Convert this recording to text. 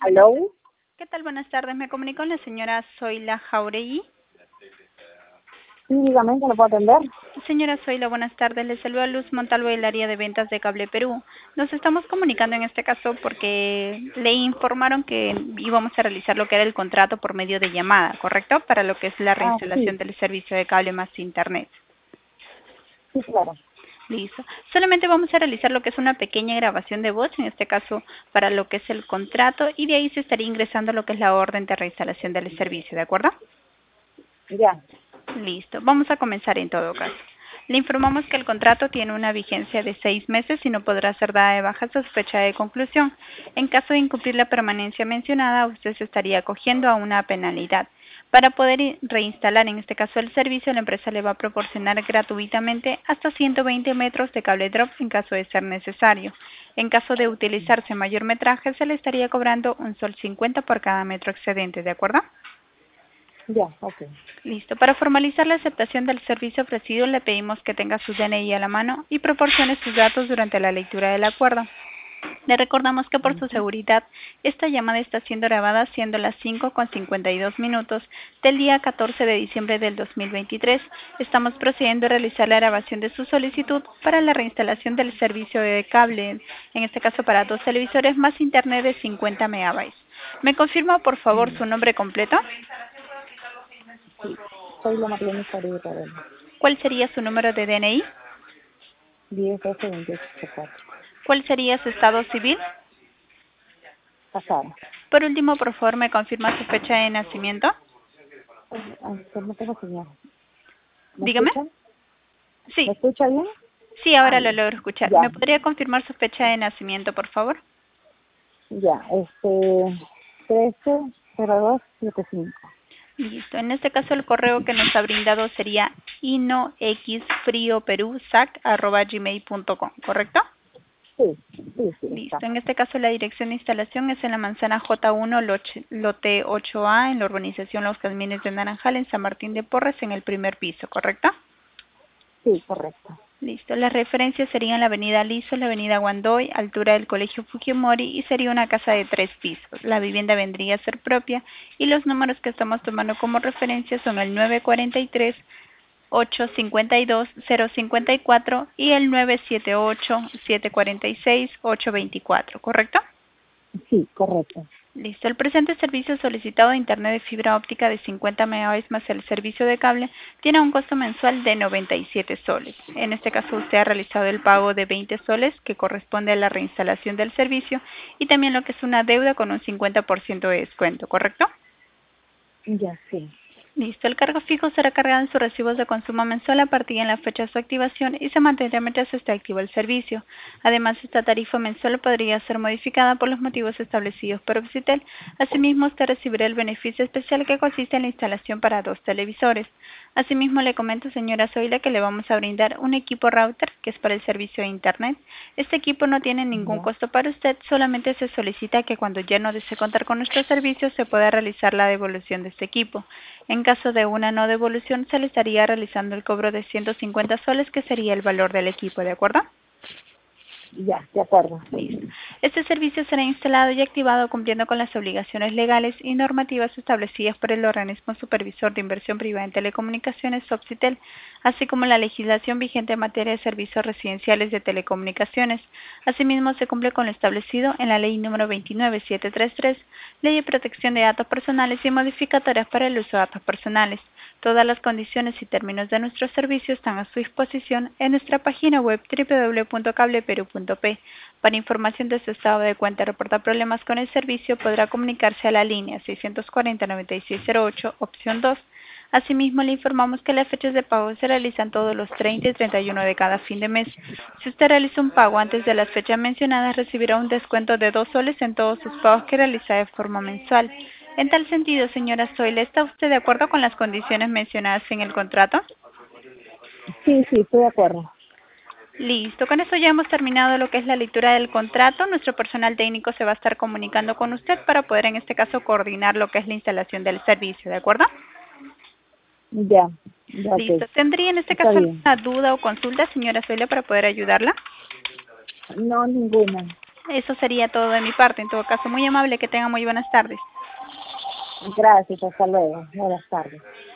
¿Aló? ¿Qué tal? Buenas tardes. Me comunico con la señora Zoila Jauregui. Sí, dígame, ¿que lo puedo atender? Señora Zoila, buenas tardes. Le saluda Luz Montalvo del área de ventas de Cable Perú. Nos estamos comunicando en este caso porque le informaron que íbamos a realizar lo que era el contrato por medio de llamada, ¿correcto? Para lo que es la Ah, sí, reinstalación del servicio de cable más internet. sí, claro. Listo. Solamente vamos a realizar lo que es una pequeña grabación de voz, en este caso para lo que es el contrato, y de ahí se estaría ingresando lo que es la orden de reinstalación del servicio, ¿de acuerdo? Ya, Listo. Vamos a comenzar en todo caso. Le informamos que el contrato tiene una vigencia de 6 meses y no podrá ser dada de baja hasta su fecha de conclusión. En caso de incumplir la permanencia mencionada, usted se estaría acogiendo a una penalidad. Para poder reinstalar en este caso el servicio, la empresa le va a proporcionar gratuitamente hasta 120 metros de cable drop en caso de ser necesario. En caso de utilizarse mayor metraje, se le estaría cobrando un sol 50 por cada metro excedente, ¿de acuerdo? ya, ok. Listo. Para formalizar la aceptación del servicio ofrecido, le pedimos que tenga su DNI a la mano y proporcione sus datos durante la lectura del acuerdo. Le recordamos que por su Ujú. seguridad, esta llamada está siendo grabada siendo las 5:52 del día 14 de diciembre del 2023. Estamos procediendo a realizar la grabación de su solicitud para la reinstalación del servicio de cable, en este caso para 2 televisores más internet de 50 megabytes. ¿Me confirma por favor Mm, su nombre completo? Sí, soy la Mariana Uribe Carrera, ¿Cuál sería su número de DNI? 10-12-28-4. ¿Cuál sería su estado civil? Casada. Por último, por favor, me confirma su fecha de nacimiento. No tengo señal. ¿Me Dígame. escuchan? Sí, ¿Me escucha bien? sí, Ah, ahora lo ya. logro escuchar. ¿Me Ya, podría confirmar su fecha de nacimiento, por favor? ya, 13-02-75. Listo. En este caso, el correo que nos ha brindado sería inoxfrioperusac@gmail.com, ¿correcto? Sí, sí, sí, está. Listo. En este caso, la dirección de instalación es en la manzana J1, lote 8A, en la urbanización Los Jazmines de Naranjal, en San Martín de Porres, en el primer piso, ¿correcto? Sí, correcto. Listo. Las referencias serían la avenida Lizo, la avenida Guandoy, altura del colegio Fujimori y sería una casa de 3 pisos. La vivienda vendría a ser propia y los números que estamos tomando como referencia son el 943 852 054 y el 978 746 824, ¿correcto? Sí, correcto. Listo. El presente servicio solicitado de Internet de fibra óptica de 50 megabytes más el servicio de cable tiene un costo mensual de 97 soles. En este caso usted ha realizado el pago de 20 soles que corresponde a la reinstalación del servicio y también lo que es una deuda con un 50% de descuento, ¿correcto? Ya, sí. Listo, el cargo fijo será cargado en sus recibos de consumo mensual a partir de la fecha de su activación y se mantendrá mientras esté activo el servicio. Además, esta tarifa mensual podría ser modificada por los motivos establecidos por Obsitel. Asimismo, usted recibirá el beneficio especial que consiste en la instalación para 2 televisores. Asimismo, le comento, señora Zoila, que le vamos a brindar un equipo router que es para el servicio de Internet. Este equipo no tiene ningún Ya, costo para usted, solamente se solicita que cuando ya no desee contar con nuestros servicios se pueda realizar la devolución de este equipo. En caso de una no devolución, se le estaría realizando el cobro de 150 soles, que sería el valor del equipo, ¿de acuerdo? ya, de acuerdo. Listo. Este servicio será instalado y activado cumpliendo con las obligaciones legales y normativas establecidas por el organismo supervisor de inversión privada en telecomunicaciones, Obsitel, así como la legislación vigente en materia de servicios residenciales de telecomunicaciones. Asimismo, se cumple con lo establecido en la Ley número 29733, Ley de Protección de Datos Personales y modificatorias para el uso de datos personales. Todas las condiciones y términos de nuestro servicio están a su disposición en nuestra página web www.cableperu.p. Para información de su estado de cuenta y reportar problemas con el servicio, podrá comunicarse a la línea 640-9608, opción 2. Asimismo, le informamos que las fechas de pago se realizan todos los 30 y 31 de cada fin de mes. Si usted realiza un pago antes de las fechas mencionadas, recibirá un descuento de 2 soles en todos sus pagos que realiza de forma mensual. En tal sentido, señora Zoila, ¿está usted de acuerdo con las condiciones mencionadas en el contrato? Sí, sí, estoy de acuerdo. Listo, con eso ya hemos terminado lo que es la lectura del contrato. Nuestro personal técnico se va a estar comunicando con usted para poder en este caso coordinar lo que es la instalación del servicio, ¿de acuerdo? Ya, ya, ok. Listo. ¿Tendría en este Está caso bien. alguna duda o consulta, señora Zoila, para poder ayudarla? No, ninguna. Eso sería todo de mi parte. En todo caso, muy amable, que tenga muy buenas tardes. Gracias, hasta luego. Buenas tardes.